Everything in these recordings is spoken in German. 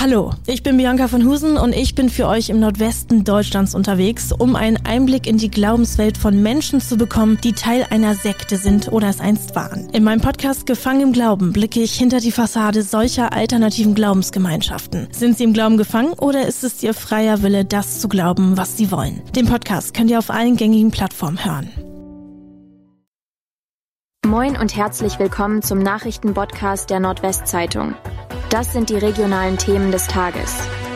Hallo, ich bin Bianca von Husen und ich bin für euch im Nordwesten Deutschlands unterwegs, um einen Einblick in die Glaubenswelt von Menschen zu bekommen, die Teil einer Sekte sind oder es einst waren. In meinem Podcast Gefangen im Glauben blicke ich hinter die Fassade solcher alternativen Glaubensgemeinschaften. Sind sie im Glauben gefangen oder ist es ihr freier Wille, das zu glauben, was sie wollen? Den Podcast könnt ihr auf allen gängigen Plattformen hören. Moin und herzlich willkommen zum Nachrichtenpodcast der Nordwestzeitung. Das sind die regionalen Themen des Tages.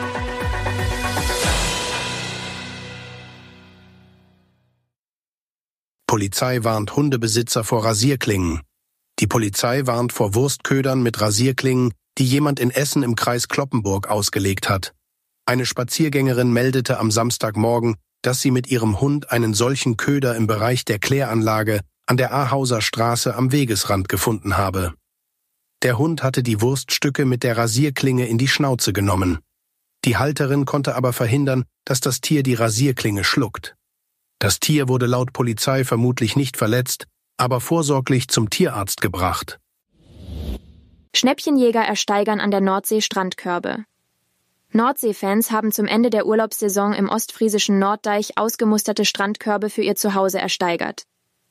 Polizei warnt Hundebesitzer vor Rasierklingen. Die Polizei warnt vor Wurstködern mit Rasierklingen, die jemand in Essen im Kreis Cloppenburg ausgelegt hat. Eine Spaziergängerin meldete am Samstagmorgen, dass sie mit ihrem Hund einen solchen Köder im Bereich der Kläranlage an der Ahauser Straße am Wegesrand gefunden habe. Der Hund hatte die Wurststücke mit der Rasierklinge in die Schnauze genommen. Die Halterin konnte aber verhindern, dass das Tier die Rasierklinge schluckt. Das Tier wurde laut Polizei vermutlich nicht verletzt, aber vorsorglich zum Tierarzt gebracht. Schnäppchenjäger ersteigern an der Nordsee Strandkörbe. Nordsee-Fans haben zum Ende der Urlaubssaison im ostfriesischen Norddeich ausgemusterte Strandkörbe für ihr Zuhause ersteigert.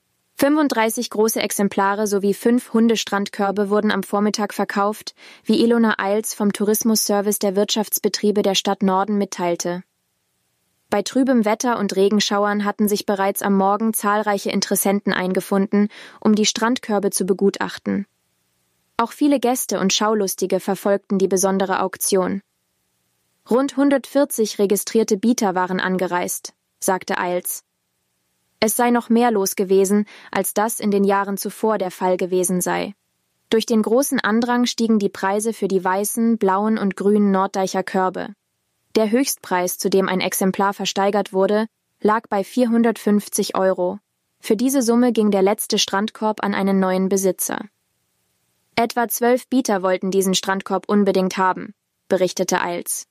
35 große Exemplare sowie 5 Hundestrandkörbe wurden am Vormittag verkauft, wie Ilona Eils vom Tourismusservice der Wirtschaftsbetriebe der Stadt Norden mitteilte. Bei trübem Wetter und Regenschauern hatten sich bereits am Morgen zahlreiche Interessenten eingefunden, um die Strandkörbe zu begutachten. Auch viele Gäste und Schaulustige verfolgten die besondere Auktion. Rund 140 registrierte Bieter waren angereist, sagte Eils. Es sei noch mehr los gewesen, als das in den Jahren zuvor der Fall gewesen sei. Durch den großen Andrang stiegen die Preise für die weißen, blauen und grünen Norddeicher Körbe. Der Höchstpreis, zu dem ein Exemplar versteigert wurde, lag bei 450 €. Für diese Summe ging der letzte Strandkorb an einen neuen Besitzer. Etwa 12 Bieter wollten diesen Strandkorb unbedingt haben, berichtete Eils.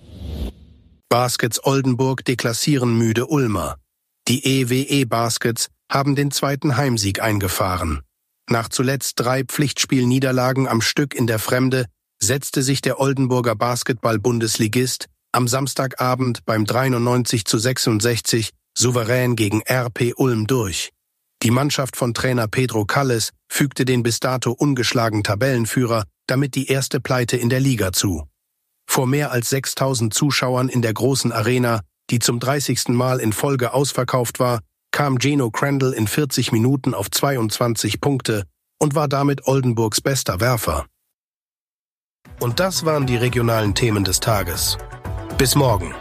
Baskets Oldenburg deklassieren müde Ulmer. Die EWE Baskets haben den zweiten Heimsieg eingefahren. Nach zuletzt 3 Pflichtspielniederlagen am Stück in der Fremde setzte sich der Oldenburger Basketball-Bundesligist am Samstagabend beim 93:66 souverän gegen RP Ulm durch. Die Mannschaft von Trainer Pedro Calles fügte den bis dato ungeschlagenen Tabellenführer damit die erste Pleite in der Liga zu. Vor mehr als 6.000 Zuschauern in der großen Arena, die zum 30. Mal in Folge ausverkauft war, kam Geno Crandall in 40 Minuten auf 22 Punkte und war damit Oldenburgs bester Werfer. Und das waren die regionalen Themen des Tages. Bis morgen.